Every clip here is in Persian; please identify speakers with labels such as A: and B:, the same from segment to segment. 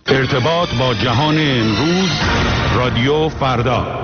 A: ارتباط با جهان امروز، رادیو فردا.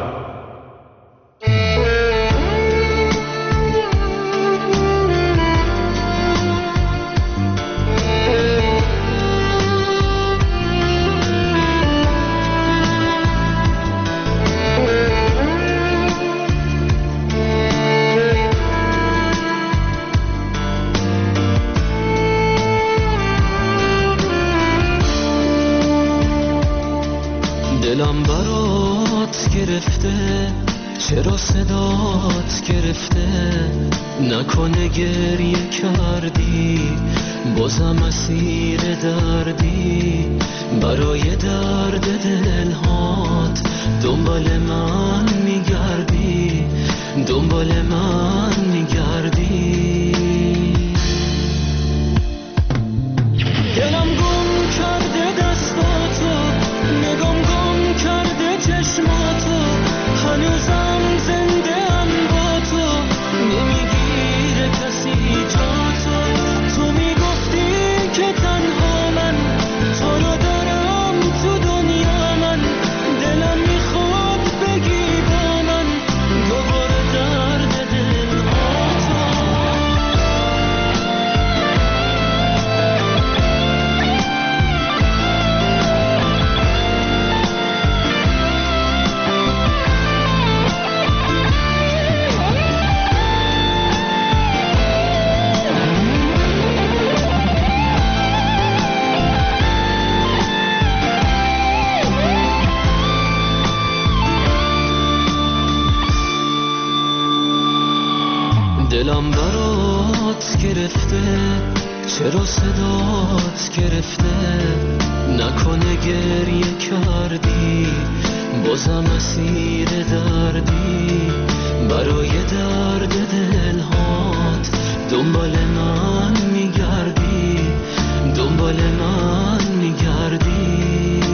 B: دلم برات گرفته، چرا صدات گرفته؟ نکنه گریه کردی، بازم اسیر دردی. برای درد دلهات دنبال من میگردی، دنبال من میگردی. دلم گم کرده دستاتو، نگام گم کرده چشماتو، هنوزم زنده ام با تو، نمیگیره کسی جاتو. تو میگفتی که تنها من تو رو دارم تو دنیا، من دلم میخواد بگی با من دوباره درد دلهاتو. دلم برات گرفته، چرا صدات گرفته؟ نکنه گریه کردی، بازم اسیر دردی. برای درد دلهات دنبال من میگردی، دنبال من میگردی.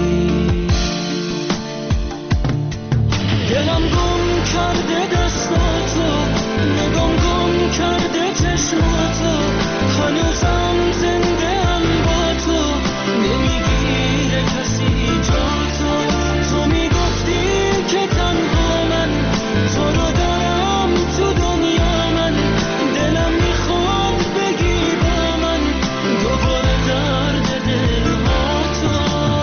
B: دلم گم کرده دستاتو، نگام گم کرده چشماتو، هنوزم زنده ام با تو، نمیگیره کسی جاتو. تو میگفتی که تنها من تو رو دارم تو دنیا، من دلم میخواد بگی با من دوباره درد دلهاتو.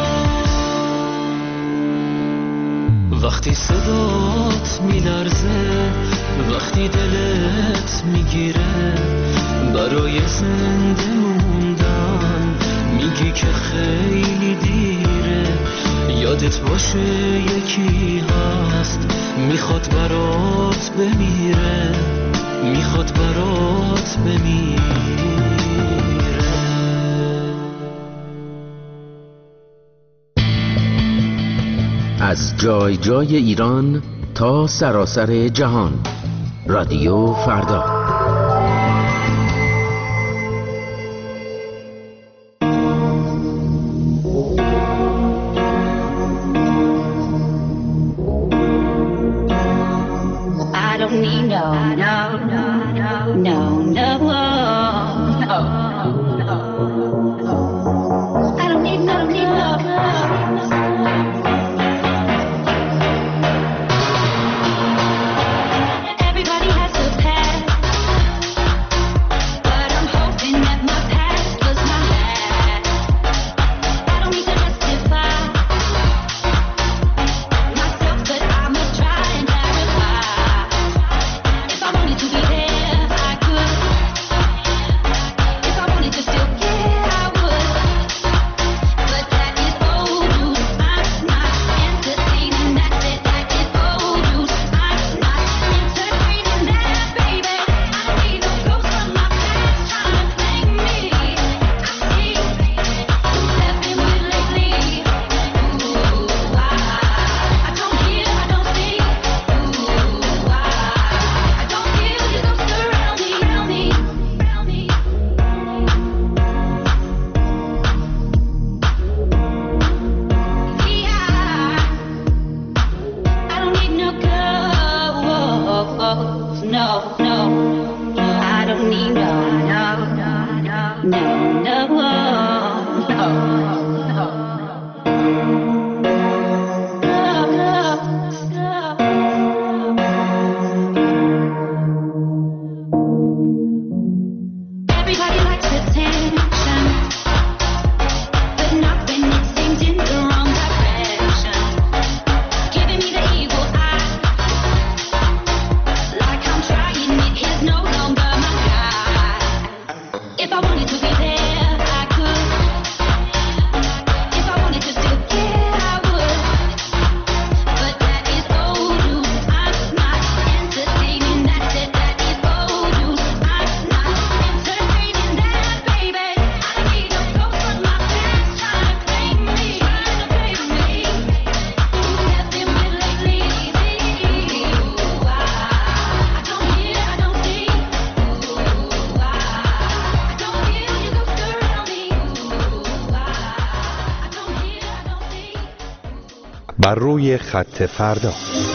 B: وقتی صدات میلرزه، وقتی دلت میگیره، برای زنده موندن میگی که خیلی دیره. یادت باشه یکی هست میخواد برات بمیره، میخواد برات بمیره.
C: از جای جای ایران تا سراسر جهان، رادیو فردا.
D: I don't need no. I don't need no. Everybody has to pass.
E: بر روی خط فردا.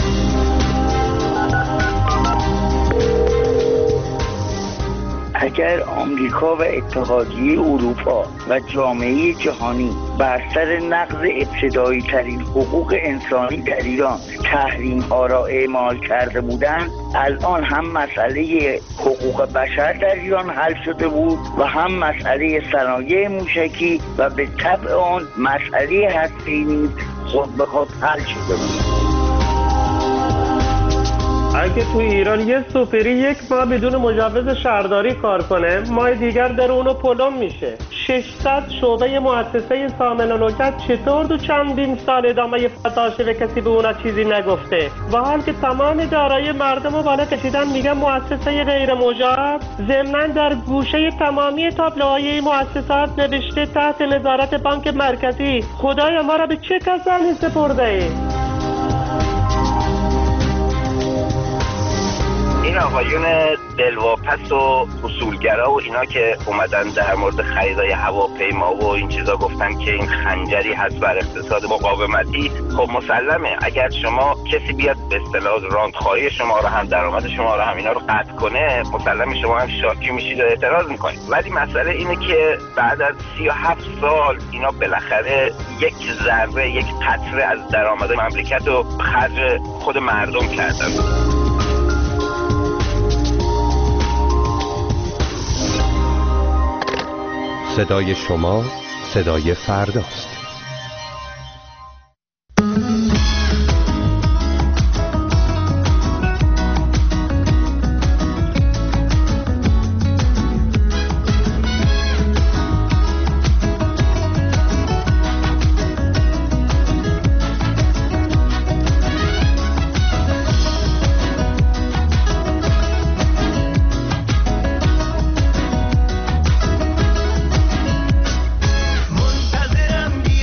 F: اگر آمریکا و اتحادیه اروپا و جامعه جهانی بر سر نقض ابتدایی ترین حقوق انسانی در ایران تحریم ها را اعمال کرده بودند، الان هم مسئله حقوق بشر در ایران حل شده بود و هم مسئله صنایع موشکی و به طبع آن مسئله هسته‌ای نیز خود به خود حل شده بود.
G: اگه تو ایران یه سوپری یک ماه بدون مجوز شهرداری کار کنه، ماه دیگر در اونو پلم میشه. 600 شعبه مؤسسه سامن و نوکت چطور دو چندین سال ادامه فتاشه و کسی به اونا چیزی نگفته؟ و حال که تمام دارایی مردم رو بالا کشیدن میگن مؤسسه غیر مجاز. ضمناً در گوشه تمامی تابلوهای این مؤسسات نوشته تحت نظارت بانک مرکزی. خدای ما را به چه کسانی سپرده ای؟
H: این آقایون دلواپس و اصولگرا و اینا که اومدن در مورد خریدای هواپیما و این چیزا گفتن که این خنجری هست بر اقتصاد مقاومتی، خب مسلمه اگر شما کسی بیاد به اصطلاح راندخواهی شما رو هم درآمد شما رو هم اینا رو قطع کنه، مسلمه شما هم شاکی میشید و اعتراض میکنید. ولی مسئله اینه که بعد از 37 سال اینا بالاخره یک ذره، یک قطره از درآمد مملکت رو خرج خود مردم کردن.
E: صدای شما صدای فرداست.
I: منتظرم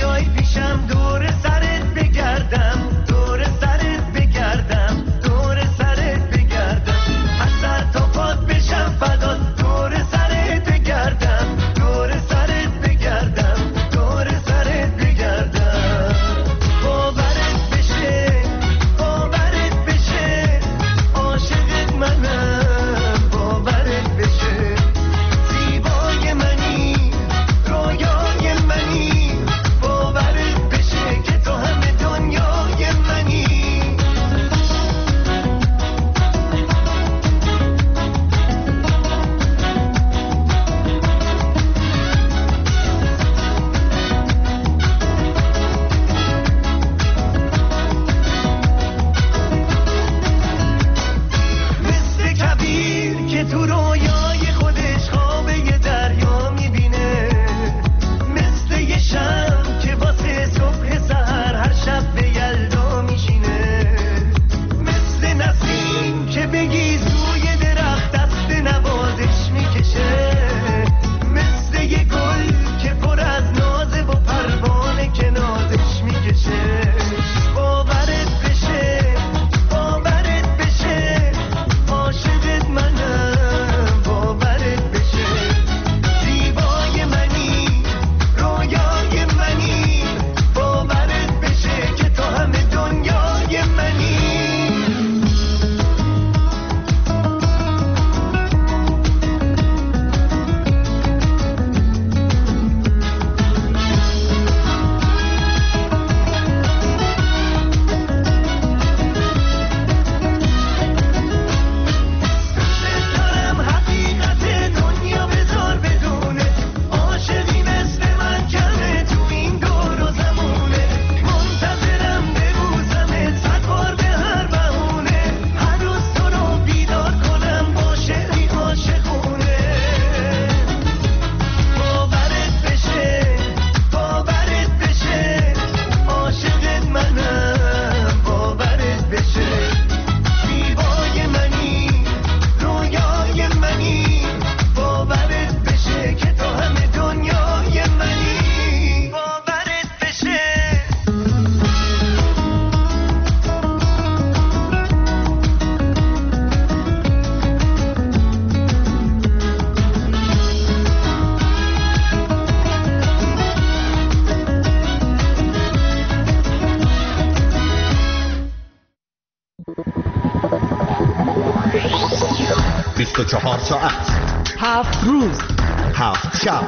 I: 24 ساعت،
J: 7 روز،
I: 7 شب،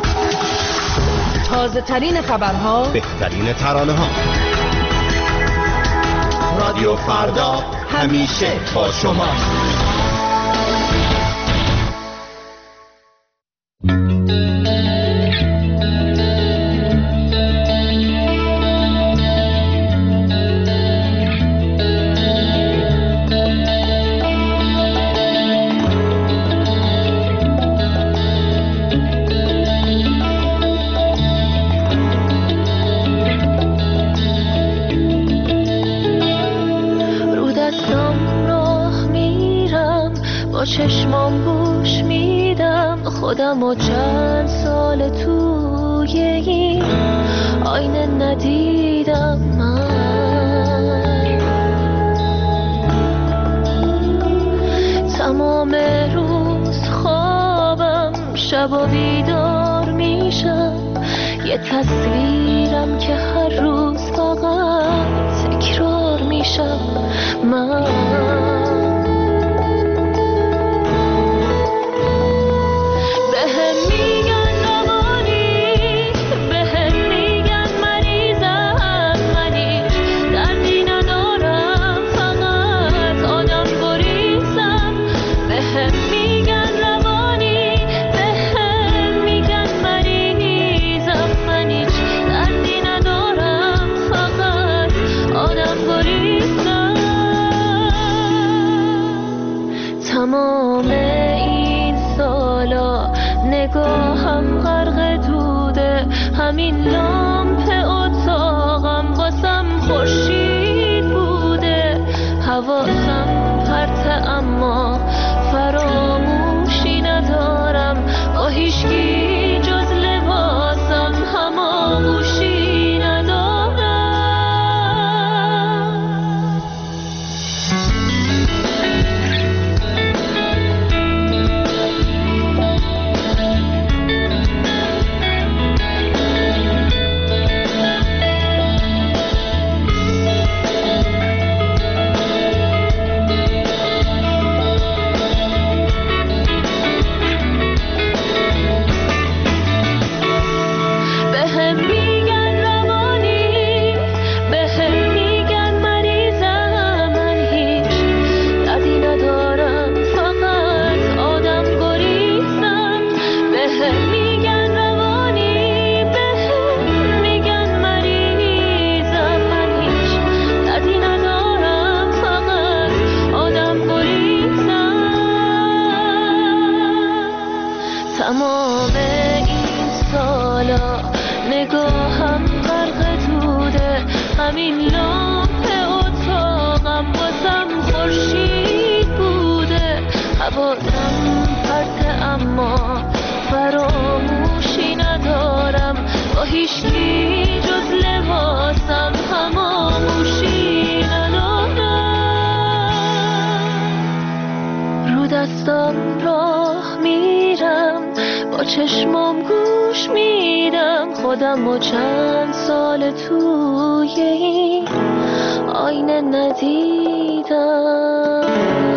J: تازه ترین خبرها،
I: بهترین ترانه ها. رادیو فردا همیشه با شما.
K: چشمام گوش میدم خودم و چند سال توی این آینه ندیدم من. تمام روز خوابم، شب بیدار میشم، یه تصویرم که هر روز فقط تکرار میشم من. تمام این سالا نگاهم غرق دوده، همین لامپ اتاقم واسم خورشید بوده. حواسم پرته اما فراموشی ندارم، با هیچکی جز لباسم هماغوشی ندارم. تمام این سالا نگاهم غرق دوده، همین لامپ اتاقم واسم خورشید بوده. حواسم پرته اما فراموشی ندارم، با هیچکی جز لباسم هماغوشی ندارم. رو دستم راه میرم، با چشمام گوش میدم خودم و چند سال توی این آینه ندیدم.